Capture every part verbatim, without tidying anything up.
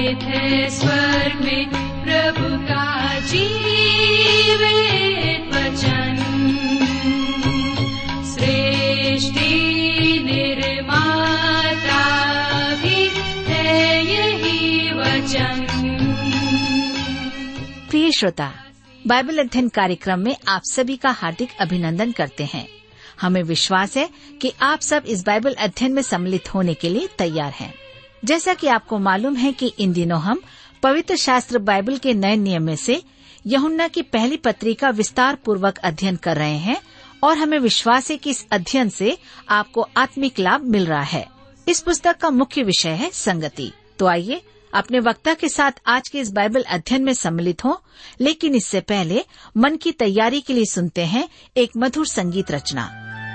स्थापित है स्वर्ग में प्रभु का जीवित वचन। सृष्टि निर्माता भी है यही वचन। प्रिय श्रोता, बाइबल अध्ययन कार्यक्रम में आप सभी का हार्दिक अभिनंदन करते हैं। हमें विश्वास है कि आप सब इस बाइबल अध्ययन में सम्मिलित होने के लिए तैयार हैं। जैसा कि आपको मालूम है कि इन दिनों हम पवित्र शास्त्र बाइबल के नए नियम में से यूहन्ना की पहली पत्री का विस्तार पूर्वक अध्ययन कर रहे हैं और हमें विश्वास है कि इस अध्ययन से आपको आत्मिक लाभ मिल रहा है। इस पुस्तक का मुख्य विषय है संगति। तो आइए अपने वक्ता के साथ आज के इस बाइबल अध्ययन में सम्मिलित हों, लेकिन इससे पहले मन की तैयारी के लिए सुनते हैं एक मधुर संगीत रचना।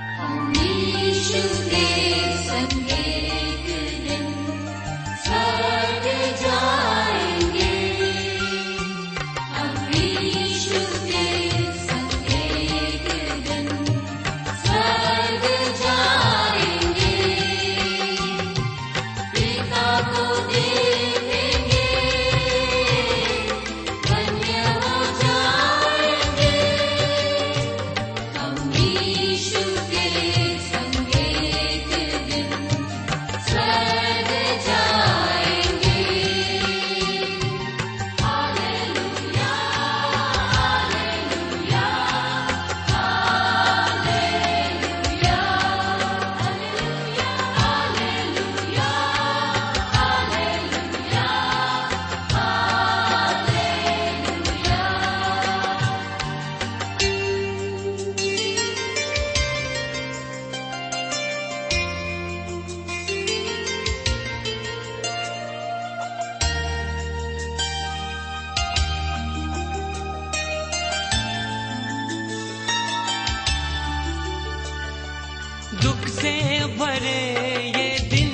दुख से भरे ये दिन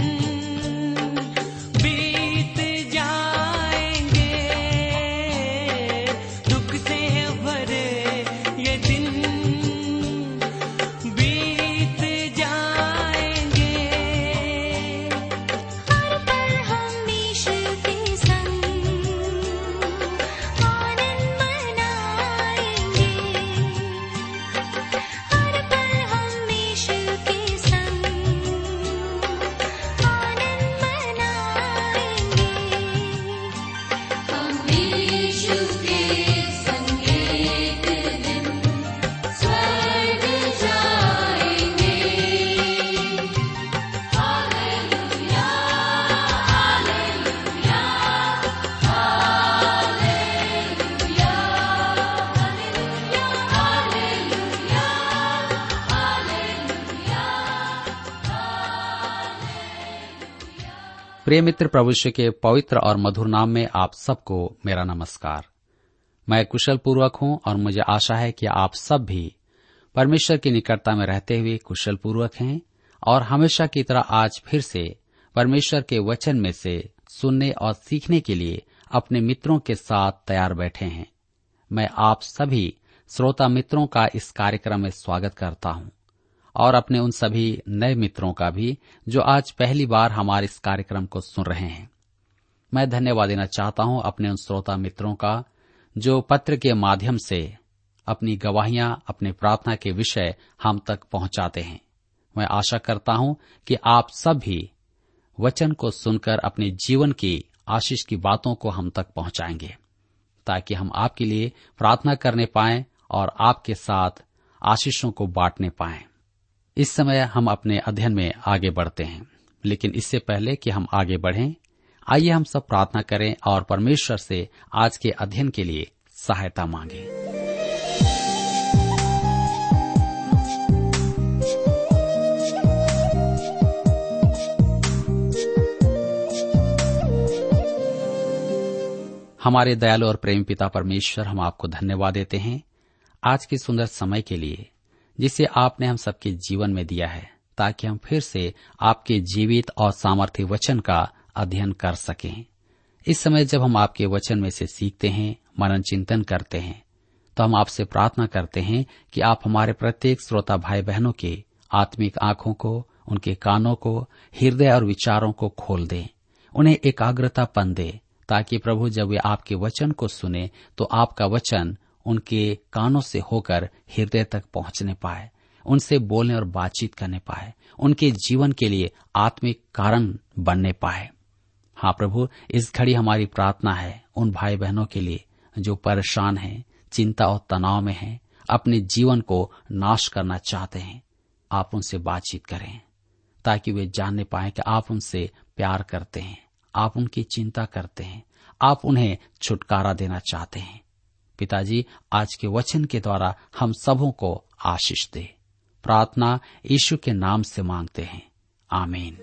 बीत जाएंगे, दुख से भरे ये दिन बीत जाएंगे। हर पल हम यीशु के संग आनंद मनाएंगे, हर पल हम यीशु के संग आनंद मनाएंगे। हम यीशु के संग एक दिन स्वर्ग जाएंगे। हालेलुया, हालेलुया, हालेलुया, हालेलुया, प्रिय मित्र, प्रभु यीशु के पवित्र और मधुर नाम में आप सबको मेरा नमस्कार। मैं कुशल पूर्वक हूं और मुझे आशा है कि आप सब भी परमेश्वर की निकटता में रहते हुए कुशल पूर्वक हैं और हमेशा की तरह आज फिर से परमेश्वर के वचन में से सुनने और सीखने के लिए अपने मित्रों के साथ तैयार बैठे हैं। मैं आप सभी श्रोता मित्रों का इस कार्यक्रम में स्वागत करता हूं और अपने उन सभी नए मित्रों का भी जो आज पहली बार हमारे इस कार्यक्रम को सुन रहे हैं। मैं धन्यवाद देना चाहता हूं अपने उन श्रोता मित्रों का जो पत्र के माध्यम से अपनी गवाहियां, अपने प्रार्थना के विषय हम तक पहुंचाते हैं। मैं आशा करता हूं कि आप सब भी वचन को सुनकर अपने जीवन की आशीष की बातों को हम तक पहुंचाएंगे, ताकि हम आपके लिए प्रार्थना करने पाएं और आपके साथ आशीषों को बांटने पाएं। इस समय हम अपने अध्ययन में आगे बढ़ते हैं, लेकिन इससे पहले कि हम आगे बढ़ें, आइए हम सब प्रार्थना करें और परमेश्वर से आज के अध्ययन के लिए सहायता मांगें। हमारे दयालु और प्रेम पिता परमेश्वर, हम आपको धन्यवाद देते हैं आज के सुंदर समय के लिए जिसे आपने हम सबके जीवन में दिया है, ताकि हम फिर से आपके जीवित और सामर्थ्य वचन का अध्ययन कर सकें। इस समय जब हम आपके वचन में से सीखते हैं, मनन चिंतन करते हैं, तो हम आपसे प्रार्थना करते हैं कि आप हमारे प्रत्येक श्रोता भाई बहनों के आत्मिक आंखों को, उनके कानों को, हृदय और विचारों को खोल दें। उन्हें एकाग्रतापन दे, ताकि प्रभु जब वे आपके वचन को सुने तो आपका वचन उनके कानों से होकर हृदय तक पहुंचने पाए, उनसे बोलने और बातचीत करने पाए, उनके जीवन के लिए आत्मिक कारण बनने पाए। हाँ प्रभु, इस घड़ी हमारी प्रार्थना है उन भाई बहनों के लिए जो परेशान हैं, चिंता और तनाव में हैं, अपने जीवन को नाश करना चाहते हैं। आप उनसे बातचीत करें ताकि वे जानने पाए कि आप उनसे प्यार करते हैं, आप उनकी चिंता करते हैं, आप उन्हें छुटकारा देना चाहते हैं। पिताजी, आज के वचन के द्वारा हम सबों को आशीष दे। प्रार्थना यीशु के नाम से मांगते हैं, आमीन।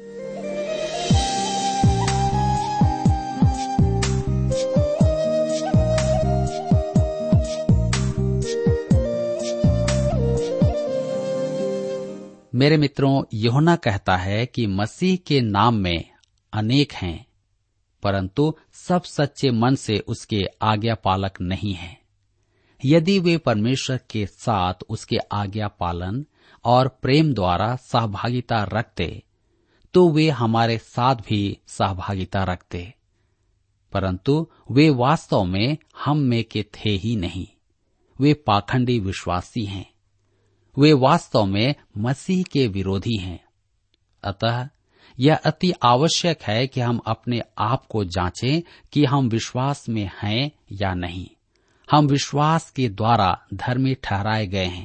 मेरे मित्रों, यूहन्ना कहता है कि मसीह के नाम में अनेक हैं, परंतु सब सच्चे मन से उसके आज्ञा पालक नहीं हैं। यदि वे परमेश्वर के साथ उसके आज्ञा पालन और प्रेम द्वारा सहभागिता रखते तो वे हमारे साथ भी सहभागिता रखते, परंतु वे वास्तव में हम में के थे ही नहीं। वे पाखंडी विश्वासी हैं, वे वास्तव में मसीह के विरोधी हैं। अतः यह अति आवश्यक है कि हम अपने आप को जांचें कि हम विश्वास में हैं या नहीं। हम विश्वास के द्वारा धर्मी ठहराए गए हैं,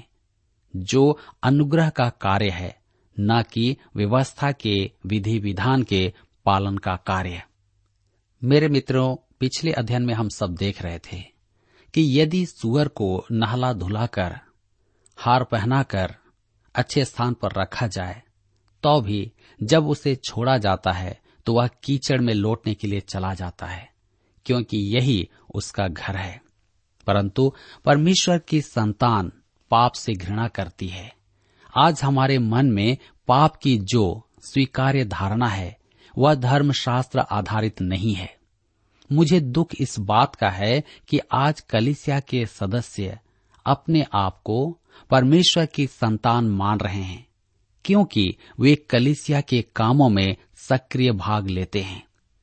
जो अनुग्रह का कार्य है, न कि व्यवस्था के विधि विधान के पालन का कार्य। मेरे मित्रों, पिछले अध्ययन में हम सब देख रहे थे कि यदि सूअर को नहला धुलाकर, हार पहनाकर अच्छे स्थान पर रखा जाए, तो भी जब उसे छोड़ा जाता है तो वह कीचड़ में लौटने के लिए चला जाता है, क्योंकि यही उसका घर है। परंतु परमेश्वर की संतान पाप से घृणा करती है। आज हमारे मन में पाप की जो स्वीकार्य धारणा है वह धर्मशास्त्र आधारित नहीं है। मुझे दुख इस बात का है कि आज कलीसिया के सदस्य अपने आप को परमेश्वर की संतान मान रहे हैं, क्योंकि वे कलीसिया के कामों में सक्रिय भाग लेते हैं,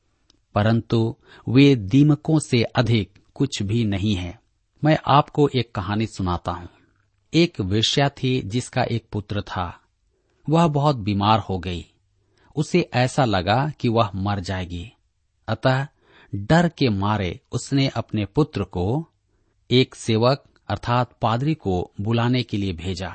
परंतु वे दीमकों से अधिक कुछ भी नहीं है। मैं आपको एक कहानी सुनाता हूँ। एक वेश्या थी जिसका एक पुत्र था। वह बहुत बीमार हो गई। उसे ऐसा लगा कि वह मर जाएगी। अतः डर के मारे उसने अपने पुत्र को एक सेवक अर्थात पादरी को बुलाने के लिए भेजा।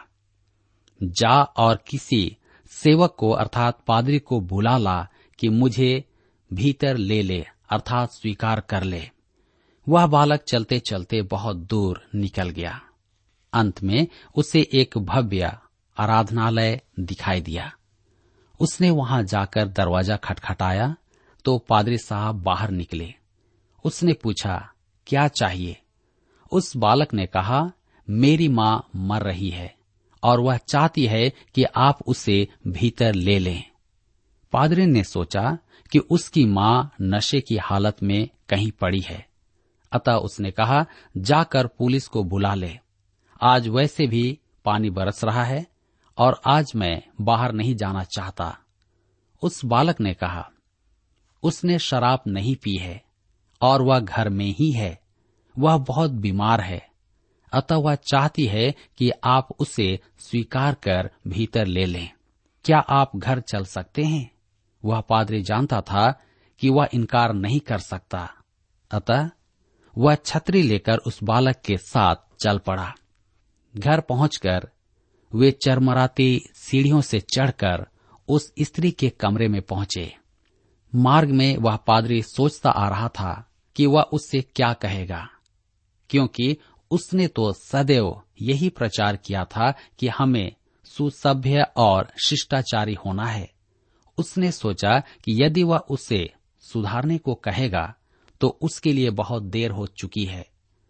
जा और किसी सेवक को अर्थात पादरी को बुला ला कि मुझे भीतर ले ले अर्थात स्वीकार कर ले। वह बालक चलते चलते बहुत दूर निकल गया। अंत में उसे एक भव्य आराधनालय दिखाई दिया। उसने वहां जाकर दरवाजा खटखटाया तो पादरी साहब बाहर निकले। उसने पूछा, क्या चाहिए? उस बालक ने कहा, मेरी माँ मर रही है और वह चाहती है कि आप उसे भीतर ले लें। पादरी ने सोचा कि उसकी माँ नशे की हालत में कहीं पड़ी है, अतः उसने कहा, जाकर पुलिस को बुला ले। आज वैसे भी पानी बरस रहा है और आज मैं बाहर नहीं जाना चाहता। उस बालक ने कहा, उसने शराब नहीं पी है और वह घर में ही है। वह बहुत बीमार है, अतः वह चाहती है कि आप उसे स्वीकार कर भीतर ले लें। क्या आप घर चल सकते हैं? वह पादरी जानता था कि वह इनकार नहीं कर सकता, अतः वह छतरी लेकर उस बालक के साथ चल पड़ा। घर पहुंचकर वे चरमराती सीढ़ियों से चढ़कर उस स्त्री के कमरे में पहुंचे। मार्ग में वह पादरी सोचता आ रहा था कि वह उससे क्या कहेगा, क्योंकि उसने तो सदैव यही प्रचार किया था कि हमें सुसभ्य और शिष्टाचारी होना है। उसने सोचा कि यदि वह उसे सुधारने को कहेगा तो उसके लिए बहुत देर हो चुकी है।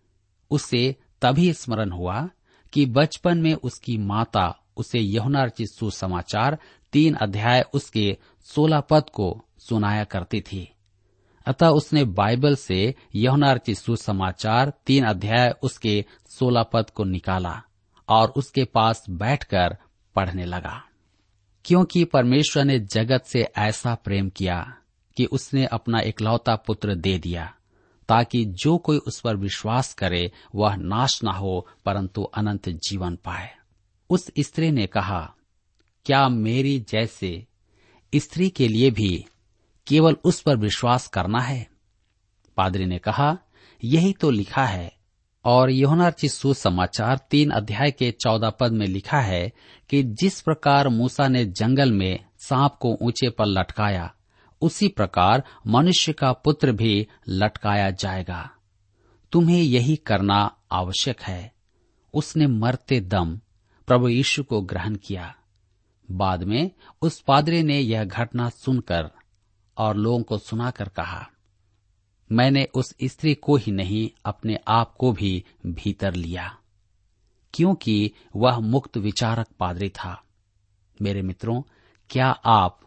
उसे तभी स्मरण हुआ कि बचपन में उसकी माता उसे यूहन्ना रचित सुसमाचार तीन अध्याय उसके सोलह पद को सुनाया करती थी। अतः उसने बाइबल से यूहन्ना रचित सुसमाचार तीन अध्याय उसके सोलह पद को निकाला और उसके पास बैठकर पढ़ने लगा। क्योंकि परमेश्वर ने जगत से ऐसा प्रेम किया कि उसने अपना इकलौता पुत्र दे दिया, ताकि जो कोई उस पर विश्वास करे वह नाश न हो परंतु अनंत जीवन पाए। उस स्त्री ने कहा, क्या मेरी जैसे स्त्री के लिए भी केवल उस पर विश्वास करना है? पादरी ने कहा, यही तो लिखा है। और यूहन्ना रचित सुसमाचार तीन अध्याय के चौदह पद में लिखा है कि जिस प्रकार मूसा ने जंगल में सांप को ऊंचे पर लटकाया, उसी प्रकार मनुष्य का पुत्र भी लटकाया जाएगा। तुम्हें यही करना आवश्यक है। उसने मरते दम प्रभु यीशु को ग्रहण किया। बाद में उस पादरी ने यह घटना सुनकर और लोगों को सुनाकर कहा, मैंने उस स्त्री को ही नहीं अपने आप को भी भीतर लिया, क्योंकि वह मुक्त विचारक पादरी था। मेरे मित्रों, क्या आप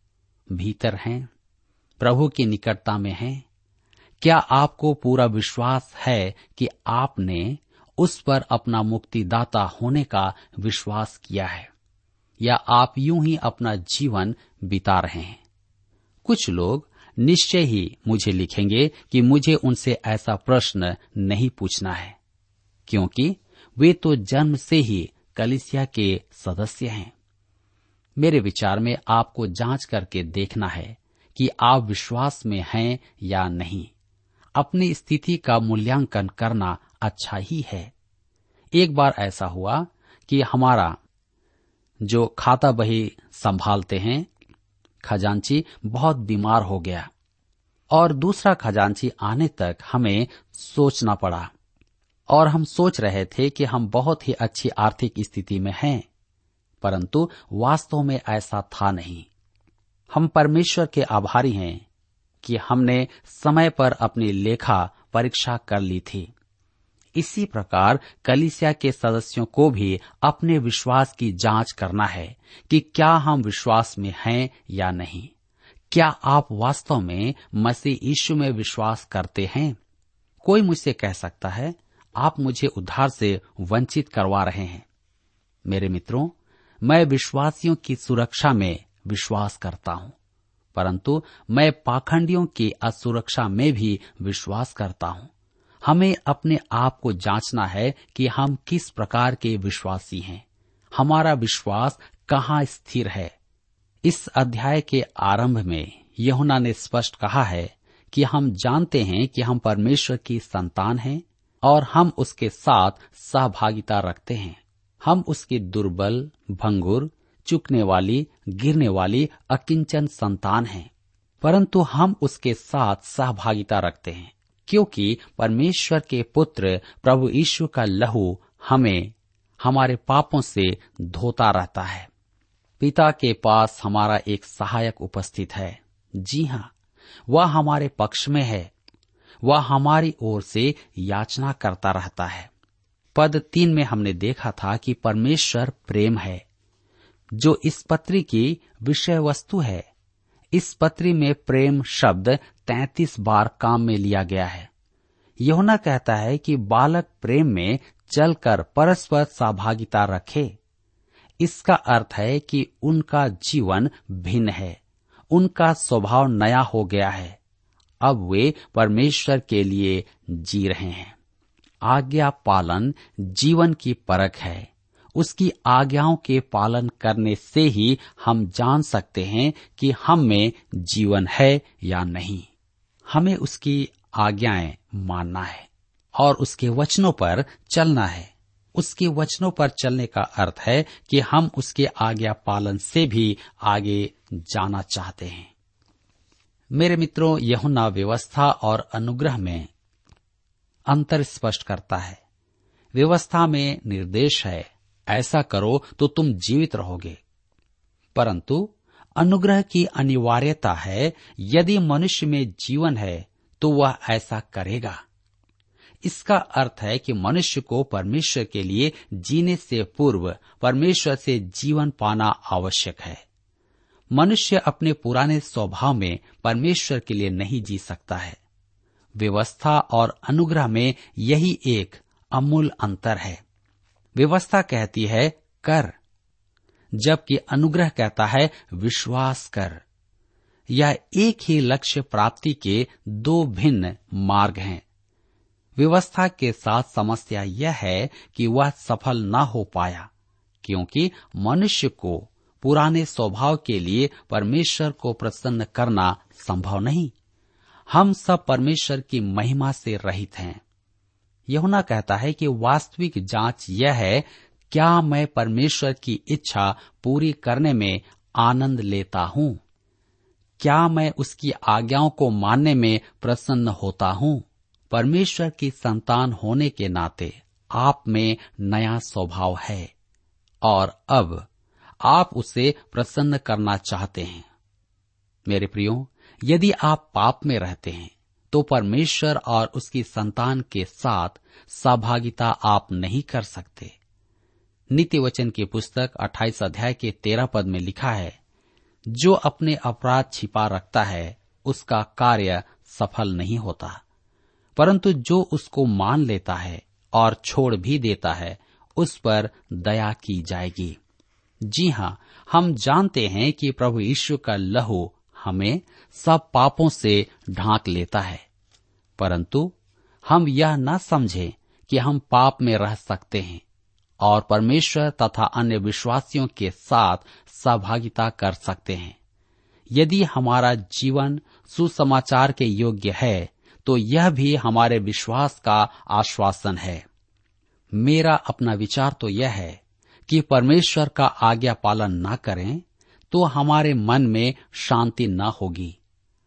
भीतर हैं? प्रभु की निकटता में हैं? क्या आपको पूरा विश्वास है कि आपने उस पर अपना मुक्तिदाता होने का विश्वास किया है, या आप यूं ही अपना जीवन बिता रहे हैं? कुछ लोग निश्चय ही मुझे लिखेंगे कि मुझे उनसे ऐसा प्रश्न नहीं पूछना है, क्योंकि वे तो जन्म से ही कलीसिया के सदस्य हैं। मेरे विचार में आपको जांच करके देखना है कि आप विश्वास में हैं या नहीं। अपनी स्थिति का मूल्यांकन करना अच्छा ही है। एक बार ऐसा हुआ कि हमारा जो खाता बही संभालते हैं खजांची बहुत बीमार हो गया, और दूसरा खजांची आने तक हमें सोचना पड़ा, और हम सोच रहे थे कि हम बहुत ही अच्छी आर्थिक स्थिति में हैं, परंतु वास्तव में ऐसा था नहीं। हम परमेश्वर के आभारी हैं कि हमने समय पर अपनी लेखा परीक्षा कर ली थी। इसी प्रकार कलीसिया के सदस्यों को भी अपने विश्वास की जांच करना है कि क्या हम विश्वास में हैं या नहीं। क्या आप वास्तव में मसीह यीशु में विश्वास करते हैं? कोई मुझसे कह सकता है, आप मुझे उद्धार से वंचित करवा रहे हैं। मेरे मित्रों, मैं विश्वासियों की सुरक्षा में विश्वास करता हूं, परंतु मैं पाखंडियों की असुरक्षा में भी विश्वास करता हूं। हमें अपने आप को जांचना है कि हम किस प्रकार के विश्वासी हैं। हमारा विश्वास कहाँ स्थिर है। इस अध्याय के आरंभ में यूहन्ना ने स्पष्ट कहा है कि हम जानते हैं कि हम परमेश्वर की संतान हैं और हम उसके साथ सहभागिता रखते हैं। हम उसकी दुर्बल, भंगुर, चुकने वाली, गिरने वाली अकिंचन संतान हैं, परंतु हम उसके साथ सहभागिता रखते हैं, क्योंकि परमेश्वर के पुत्र प्रभु यीशु का लहू हमें हमारे पापों से धोता रहता है। पिता के पास हमारा एक सहायक उपस्थित है। जी हाँ, वह हमारे पक्ष में है। वह हमारी ओर से याचना करता रहता है। पद तीन में हमने देखा था कि परमेश्वर प्रेम है, जो इस पत्री की विषय वस्तु है। इस पत्री में प्रेम शब्द तैंतीस बार काम में लिया गया है। यूहन्ना कहता है कि बालक प्रेम में चलकर परस्पर सहभागिता रखे। इसका अर्थ है कि उनका जीवन भिन्न है, उनका स्वभाव नया हो गया है। अब वे परमेश्वर के लिए जी रहे हैं। आज्ञा पालन जीवन की परख है। उसकी आज्ञाओं के पालन करने से ही हम जान सकते हैं कि हम में जीवन है या नहीं। हमें उसकी आज्ञाएं मानना है और उसके वचनों पर चलना है। उसके वचनों पर चलने का अर्थ है कि हम उसके आज्ञा पालन से भी आगे जाना चाहते हैं। मेरे मित्रों, यूहन्ना व्यवस्था और अनुग्रह में अंतर स्पष्ट करता है। व्यवस्था में निर्देश है, ऐसा करो तो तुम जीवित रहोगे, परंतु अनुग्रह की अनिवार्यता है, यदि मनुष्य में जीवन है तो वह ऐसा करेगा। इसका अर्थ है कि मनुष्य को परमेश्वर के लिए जीने से पूर्व परमेश्वर से जीवन पाना आवश्यक है। मनुष्य अपने पुराने स्वभाव में परमेश्वर के लिए नहीं जी सकता है। व्यवस्था और अनुग्रह में यही एक अमूल अंतर है। व्यवस्था कहती है कर, जबकि अनुग्रह कहता है विश्वास कर। यह एक ही लक्ष्य प्राप्ति के दो भिन्न मार्ग हैं। व्यवस्था के साथ समस्या यह है कि वह सफल न हो पाया, क्योंकि मनुष्य को पुराने स्वभाव के लिए परमेश्वर को प्रसन्न करना संभव नहीं। हम सब परमेश्वर की महिमा से रहित हैं। यूहन्ना कहता है कि वास्तविक जांच यह है, क्या मैं परमेश्वर की इच्छा पूरी करने में आनंद लेता हूँ? क्या मैं उसकी आज्ञाओं को मानने में प्रसन्न होता हूँ? परमेश्वर की संतान होने के नाते आप में नया स्वभाव है और अब आप उसे प्रसन्न करना चाहते हैं। मेरे प्रियो, यदि आप पाप में रहते हैं तो परमेश्वर और उसकी संतान के साथ सहभागिता आप नहीं कर सकते। नीति वचन की पुस्तक अट्ठाईस अध्याय के तेरह पद में लिखा है, जो अपने अपराध छिपा रखता है उसका कार्य सफल नहीं होता, परंतु जो उसको मान लेता है और छोड़ भी देता है उस पर दया की जाएगी। जी हाँ, हम जानते हैं कि प्रभु यीशु का लहू हमें सब पापों से ढांक लेता है, परंतु हम यह न समझें कि हम पाप में रह सकते हैं और परमेश्वर तथा अन्य विश्वासियों के साथ सहभागिता कर सकते हैं। यदि हमारा जीवन सुसमाचार के योग्य है तो यह भी हमारे विश्वास का आश्वासन है। मेरा अपना विचार तो यह है कि परमेश्वर का आज्ञा पालन न करें तो हमारे मन में शांति न होगी।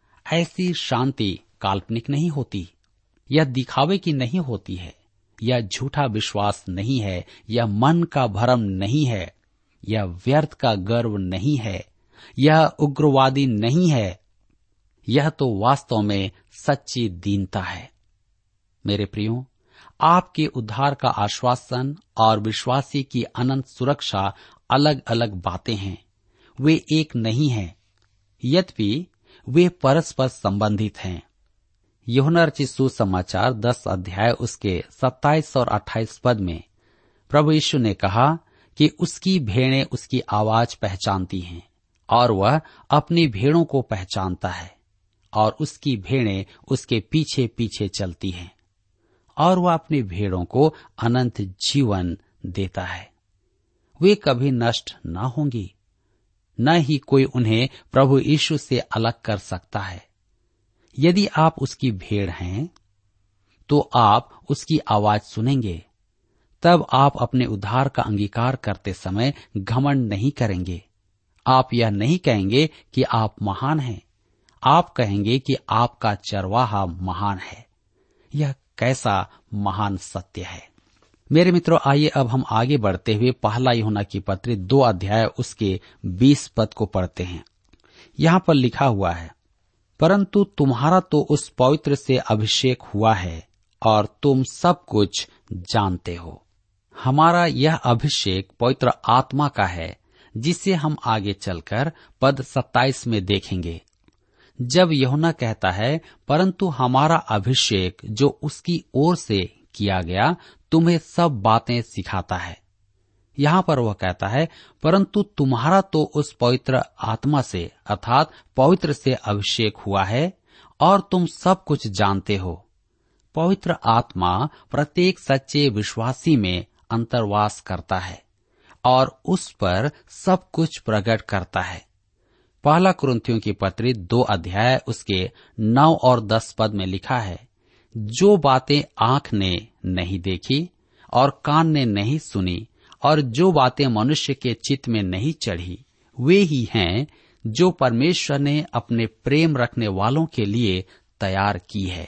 ऐसी शांति काल्पनिक नहीं होती, यह दिखावे की नहीं होती है, यह झूठा विश्वास नहीं है, यह मन का भ्रम नहीं है, यह व्यर्थ का गर्व नहीं है, यह उग्रवादी नहीं है, यह तो वास्तव में सच्ची दीनता है। मेरे प्रियो, आपके उद्धार का आश्वासन और विश्वासी की अनंत सुरक्षा अलग अलग बातें हैं, वे एक नहीं हैं, यद्यपि वे परस्पर संबंधित हैं। यूहन्ना रचित सुसमाचार दस अध्याय उसके सत्ताईस और अट्ठाईस पद में प्रभु यीशु ने कहा कि उसकी भेड़ें उसकी आवाज पहचानती हैं और वह अपनी भेड़ों को पहचानता है और उसकी भेड़ें उसके पीछे पीछे चलती हैं और वह अपनी भेड़ों को अनंत जीवन देता है। वे कभी नष्ट न होंगी, न ही कोई उन्हें प्रभु यीशु से अलग कर सकता है। यदि आप उसकी भेड़ हैं तो आप उसकी आवाज सुनेंगे, तब आप अपने उद्धार का अंगीकार करते समय घमंड नहीं करेंगे। आप यह नहीं कहेंगे कि आप महान हैं, आप कहेंगे कि आपका चरवाहा महान है। यह कैसा महान सत्य है। मेरे मित्रों, आइए अब हम आगे बढ़ते हुए पहला यूहन्ना की पत्री दो अध्याय उसके बीस पद को पढ़ते हैं। यहाँ पर लिखा हुआ है, परंतु तुम्हारा तो उस पवित्र से अभिषेक हुआ है और तुम सब कुछ जानते हो। हमारा यह अभिषेक पवित्र आत्मा का है, जिसे हम आगे चलकर पद सत्ताईस में देखेंगे। जब यूहन्ना कहता है परंतु हमारा अभिषेक जो उसकी ओर से किया गया तुम्हें सब बातें सिखाता है, यहाँ पर वह कहता है परंतु तुम्हारा तो उस पवित्र आत्मा से अर्थात पवित्र से अभिषेक हुआ है और तुम सब कुछ जानते हो। पवित्र आत्मा प्रत्येक सच्चे विश्वासी में अंतर्वास करता है और उस पर सब कुछ प्रकट करता है। पहला कुरिन्थियों की पत्री दो अध्याय उसके नौ और दस पद में लिखा है, जो बातें आंख ने नहीं देखी और कान ने नहीं सुनी और जो बातें मनुष्य के चित्त में नहीं चढ़ी, वे ही हैं जो परमेश्वर ने अपने प्रेम रखने वालों के लिए तैयार की है।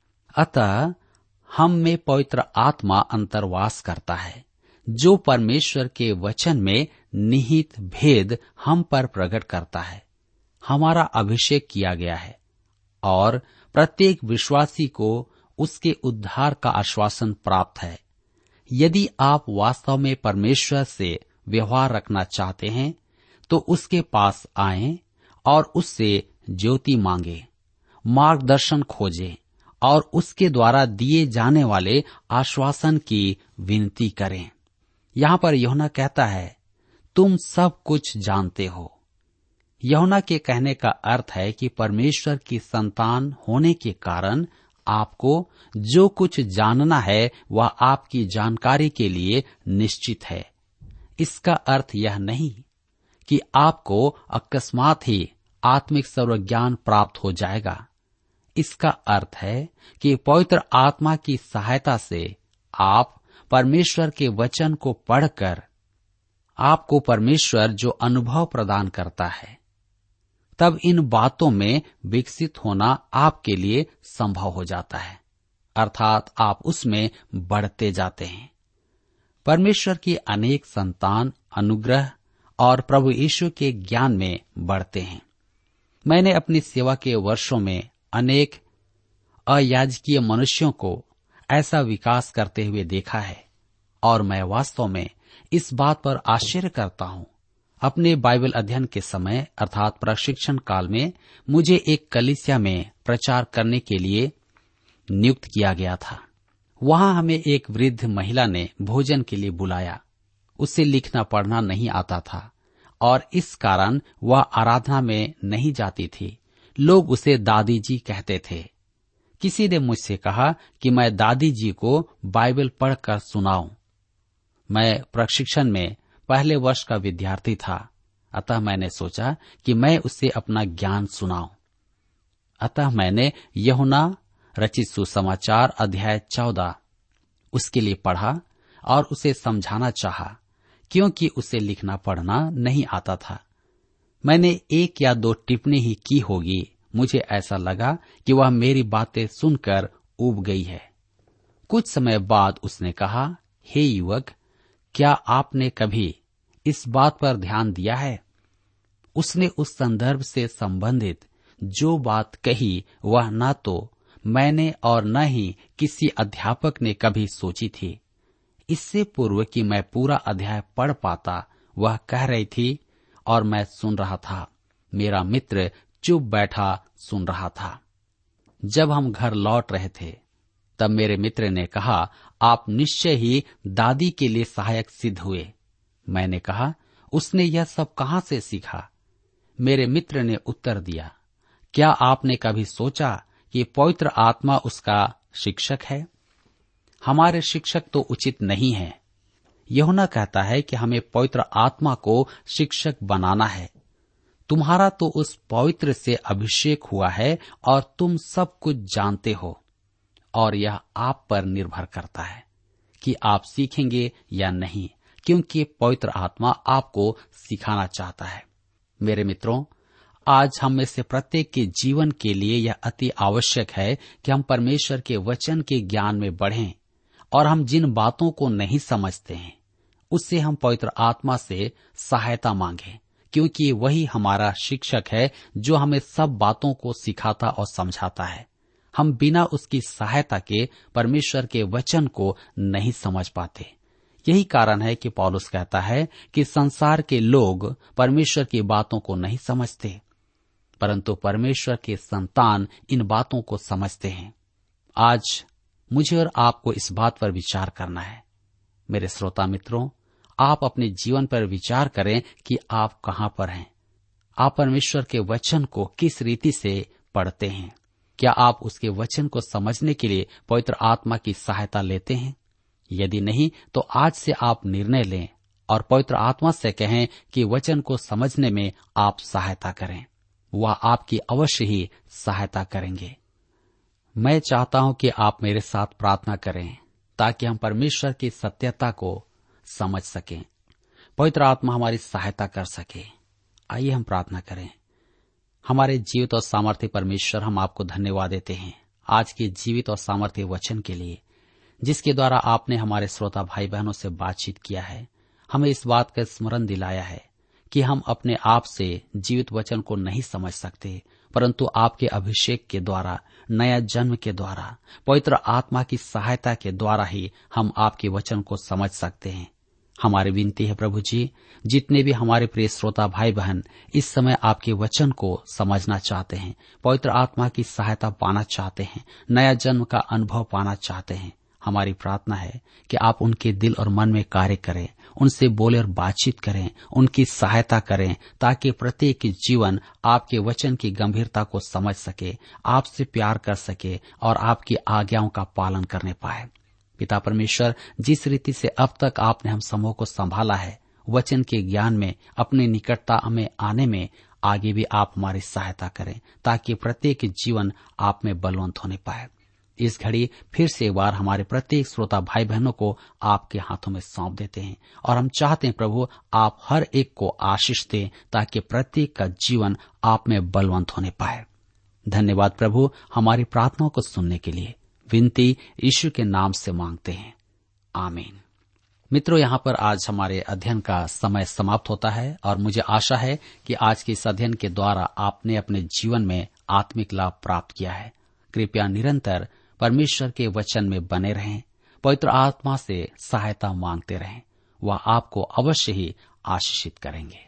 अतः हम में पवित्र आत्मा अंतर्वास करता है, जो परमेश्वर के वचन में निहित भेद हम पर प्रकट करता है। हमारा अभिषेक किया गया है और प्रत्येक विश्वासी को उसके उद्धार का आश्वासन प्राप्त है। यदि आप वास्तव में परमेश्वर से व्यवहार रखना चाहते हैं तो उसके पास आएं और उससे ज्योति मांगे, मार्गदर्शन खोजें और उसके द्वारा दिए जाने वाले आश्वासन की विनती करें। यहाँ पर यूहन्ना कहता है तुम सब कुछ जानते हो। यूहन्ना के कहने का अर्थ है कि परमेश्वर की संतान होने के कारण आपको जो कुछ जानना है वह आपकी जानकारी के लिए निश्चित है। इसका अर्थ यह नहीं कि आपको अकस्मात ही आत्मिक सर्वज्ञान प्राप्त हो जाएगा। इसका अर्थ है कि पवित्र आत्मा की सहायता से आप परमेश्वर के वचन को पढ़कर आपको परमेश्वर जो अनुभव प्रदान करता है, तब इन बातों में विकसित होना आपके लिए संभव हो जाता है, अर्थात आप उसमें बढ़ते जाते हैं। परमेश्वर की अनेक संतान अनुग्रह और प्रभु यीशु के ज्ञान में बढ़ते हैं। मैंने अपनी सेवा के वर्षों में अनेक अयाजकीय मनुष्यों को ऐसा विकास करते हुए देखा है और मैं वास्तव में इस बात पर आश्चर्य करता हूं। अपने बाइबल अध्ययन के समय अर्थात प्रशिक्षण काल में मुझे एक कलीसिया में प्रचार करने के लिए नियुक्त किया गया था। वहां हमें एक वृद्ध महिला ने भोजन के लिए बुलाया। उसे लिखना पढ़ना नहीं आता था और इस कारण वह आराधना में नहीं जाती थी। लोग उसे दादी जी कहते थे। किसी ने मुझसे कहा कि मैं दादी जी को बाइबल पढ़कर सुनाऊं। मैं प्रशिक्षण में पहले वर्ष का विद्यार्थी था, अतः मैंने सोचा कि मैं उसे अपना ज्ञान सुनाऊं। अतः मैंने यूहन्ना रचित सुसमाचार अध्याय चौदह उसके लिए पढ़ा और उसे समझाना चाहा, क्योंकि उसे लिखना पढ़ना नहीं आता था। मैंने एक या दो टिप्पणी ही की होगी। मुझे ऐसा लगा कि वह मेरी बातें सुनकर ऊब गई है। कुछ समय बाद उसने कहा, हे युवक, क्या आपने कभी इस बात पर ध्यान दिया है? उसने उस संदर्भ से संबंधित जो बात कही वह न तो मैंने और न ही किसी अध्यापक ने कभी सोची थी। इससे पूर्व कि मैं पूरा अध्याय पढ़ पाता, वह कह रही थी और मैं सुन रहा था। मेरा मित्र चुप बैठा सुन रहा था। जब हम घर लौट रहे थे तब मेरे मित्र ने कहा, आप निश्चय ही दादी के लिए सहायक सिद्ध हुए। मैंने कहा, उसने यह सब कहां से सीखा? मेरे मित्र ने उत्तर दिया, क्या आपने कभी सोचा कि पवित्र आत्मा उसका शिक्षक है? हमारे शिक्षक तो उचित नहीं है। यूहन्ना कहता है कि हमें पवित्र आत्मा को शिक्षक बनाना है। तुम्हारा तो उस पवित्र से अभिषेक हुआ है और तुम सब कुछ जानते हो, और यह आप पर निर्भर करता है कि आप सीखेंगे या नहीं, क्योंकि पवित्र आत्मा आपको सिखाना चाहता है। मेरे मित्रों, आज हम में से प्रत्येक के जीवन के लिए यह अति आवश्यक है कि हम परमेश्वर के वचन के ज्ञान में बढ़ें और हम जिन बातों को नहीं समझते हैं उससे हम पवित्र आत्मा से सहायता मांगें, क्योंकि वही हमारा शिक्षक है जो हमें सब बातों को सिखाता और समझाता है। हम बिना उसकी सहायता के परमेश्वर के वचन को नहीं समझ पाते। यही कारण है कि पौलुस कहता है कि संसार के लोग परमेश्वर की बातों को नहीं समझते, परंतु परमेश्वर के संतान इन बातों को समझते हैं। आज मुझे और आपको इस बात पर विचार करना है। मेरे श्रोता मित्रों, आप अपने जीवन पर विचार करें कि आप कहां पर हैं। आप परमेश्वर के वचन को किस रीति से पढ़ते हैं? क्या आप उसके वचन को समझने के लिए पवित्र आत्मा की सहायता लेते हैं? यदि नहीं, तो आज से आप निर्णय लें और पवित्र आत्मा से कहें कि वचन को समझने में आप सहायता करें। वह आपकी अवश्य ही सहायता करेंगे। मैं चाहता हूं कि आप मेरे साथ प्रार्थना करें ताकि हम परमेश्वर की सत्यता को समझ सकें, पवित्र आत्मा हमारी सहायता कर सके। आइए हम प्रार्थना करें। हमारे जीवित और सामर्थ्य परमेश्वर, हम आपको धन्यवाद देते हैं आज के जीवित और सामर्थ्य वचन के लिए, जिसके द्वारा आपने हमारे श्रोता भाई बहनों से बातचीत किया है। हमें इस बात का स्मरण दिलाया है कि हम अपने आप से जीवित वचन को नहीं समझ सकते, परंतु आपके अभिषेक के द्वारा, नया जन्म के द्वारा, पवित्र आत्मा की सहायता के द्वारा ही हम आपके वचन को समझ सकते हैं। हमारी विनती है प्रभु जी, जितने भी हमारे प्रिय श्रोता भाई बहन इस समय आपके वचन को समझना चाहते हैं, पवित्र आत्मा की सहायता पाना चाहते हैं, नया जन्म का अनुभव पाना चाहते हैं, हमारी प्रार्थना है कि आप उनके दिल और मन में कार्य करें उनसे बोले और बातचीत करें, उनकी सहायता करें, ताकि प्रत्येक जीवन आपके वचन की गंभीरता को समझ सके, आपसे प्यार कर सके और आपकी आज्ञाओं का पालन करने पाए। पिता परमेश्वर, जिस रीति से अब तक आपने हम समूह को संभाला है, वचन के ज्ञान में, अपनी निकटता में आने में, आगे भी आप हमारी सहायता करें, ताकि प्रत्येक जीवन आप में बलवंत होने पाए। इस घड़ी फिर से एक बार हमारे प्रत्येक श्रोता भाई बहनों को आपके हाथों में सौंप देते हैं और हम चाहते हैं प्रभु, आप हर एक को आशीष दें, ताकि प्रत्येक का जीवन आप में बलवंत होने पाए। धन्यवाद प्रभु, हमारी प्रार्थनाओं को सुनने के लिए। विनती यीशु के नाम से मांगते हैं, आमीन। मित्रों, यहाँ पर आज हमारे अध्ययन का समय समाप्त होता है और मुझे आशा है कि आज के इस अध्ययन के द्वारा आपने अपने जीवन में आत्मिक लाभ प्राप्त किया है। कृपया निरंतर परमेश्वर के वचन में बने रहें, पवित्र आत्मा से सहायता मांगते रहें, वह आपको अवश्य ही आशीषित करेंगे।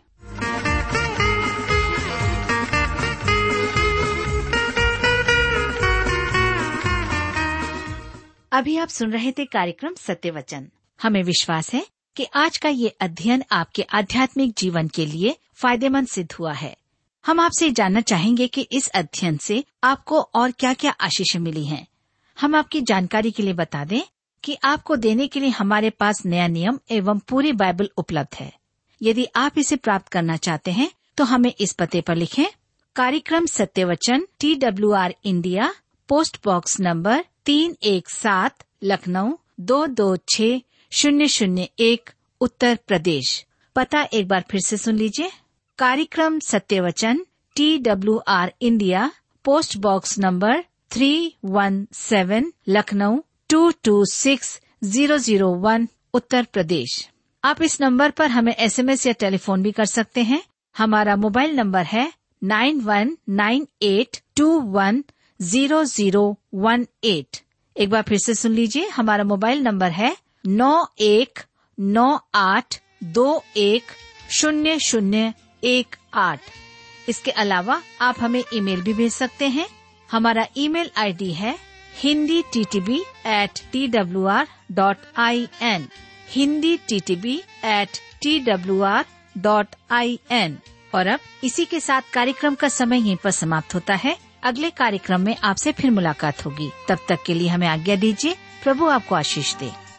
अभी आप सुन रहे थे कार्यक्रम सत्य वचन। हमें विश्वास है कि आज का ये अध्ययन आपके आध्यात्मिक जीवन के लिए फायदेमंद सिद्ध हुआ है। हम आपसे जानना चाहेंगे कि इस अध्ययन से आपको और क्या क्या आशीषें मिली हैं। हम आपकी जानकारी के लिए बता दें कि आपको देने के लिए हमारे पास नया नियम एवं पूरी बाइबल उपलब्ध है। यदि आप इसे प्राप्त करना चाहते हैं तो हमें इस पते पर लिखें। कार्यक्रम सत्य वचन, T W R India, post box number तीन एक सात, लखनऊ दो दो छः शून्य शून्य एक, उत्तर प्रदेश। पता एक बार फिर से सुन लीजिए। कार्यक्रम सत्य वचन, T W R India, post box number three one seven, Lucknow two two six zero zero one, Uttar Pradesh. आप इस नंबर पर हमें एसएमएस या टेलीफोन भी कर सकते हैं। हमारा मोबाइल नंबर है nine one nine eight two one zero zero one eight. एक बार फिर से सुन लीजिए। हमारा मोबाइल नंबर है नौ एक नौ आठ दो एक शून्य शून्य एक आठ। इसके अलावा आप हमें ईमेल भी भेज सकते हैं। हमारा ईमेल आईडी है Hindi T T B at T W R dot I N, Hindi T T B at T W R dot I N. और अब इसी के साथ कार्यक्रम का समय यहीं पर समाप्त होता है। अगले कार्यक्रम में आपसे फिर मुलाकात होगी। तब तक के लिए हमें आज्ञा दीजिए। प्रभु आपको आशीष दे।